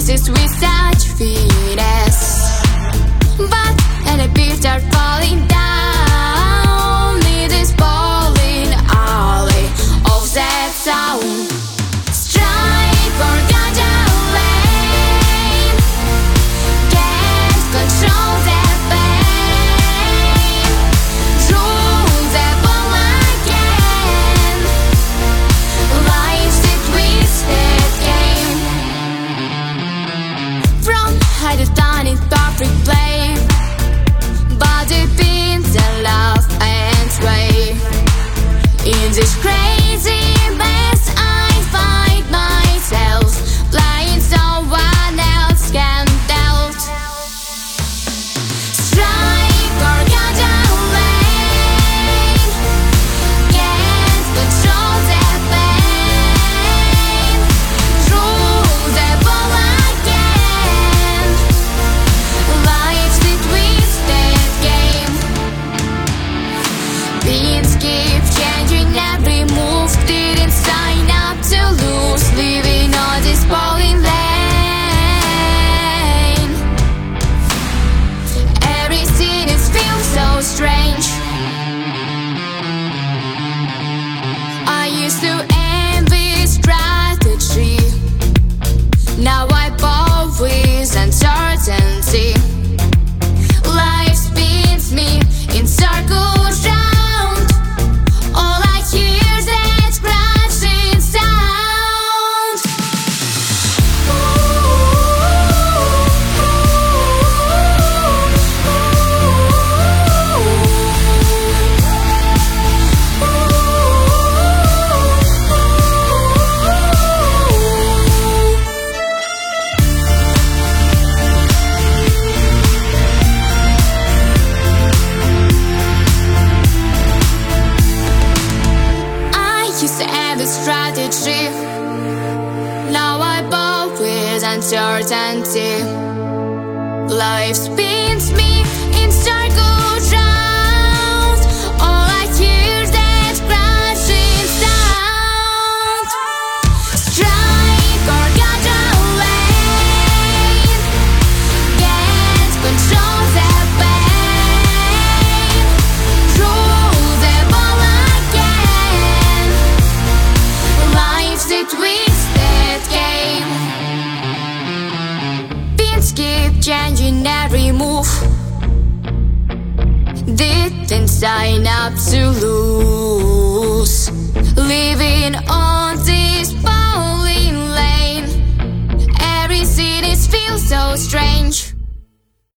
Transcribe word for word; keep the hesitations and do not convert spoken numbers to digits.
rises with such finesse, but at a beat are falling down in this bowling alley of that sound. Strike for ganja lane, can't control that pain, rule the ball again. Life's a twisted game. From high to down in perfect play, body pins and love and sway. In this crazy mess I find myself playing someone else can doubt. Strike or ganja lane, can't control the pain, rule the ball again. Life's a twisted game. Beats keep changing, every move didn't sign up to lose, living on this bowling lane. Every scene is feels so strange. I used to envy strategy, now I bow with uncertainty. Life spins me in circles round, all I hear is that crashing sound. I used to have a strategy, now I bow with uncertainty. Life spins me in circles round, all I hear is that crashing sound. Strike or ganja lane, can't control the pain, rule the ball again. Life's a twisted game. Pins keep changing every move, didn't sign up to lose, living on this bowling lane. Every scene is feels so strange.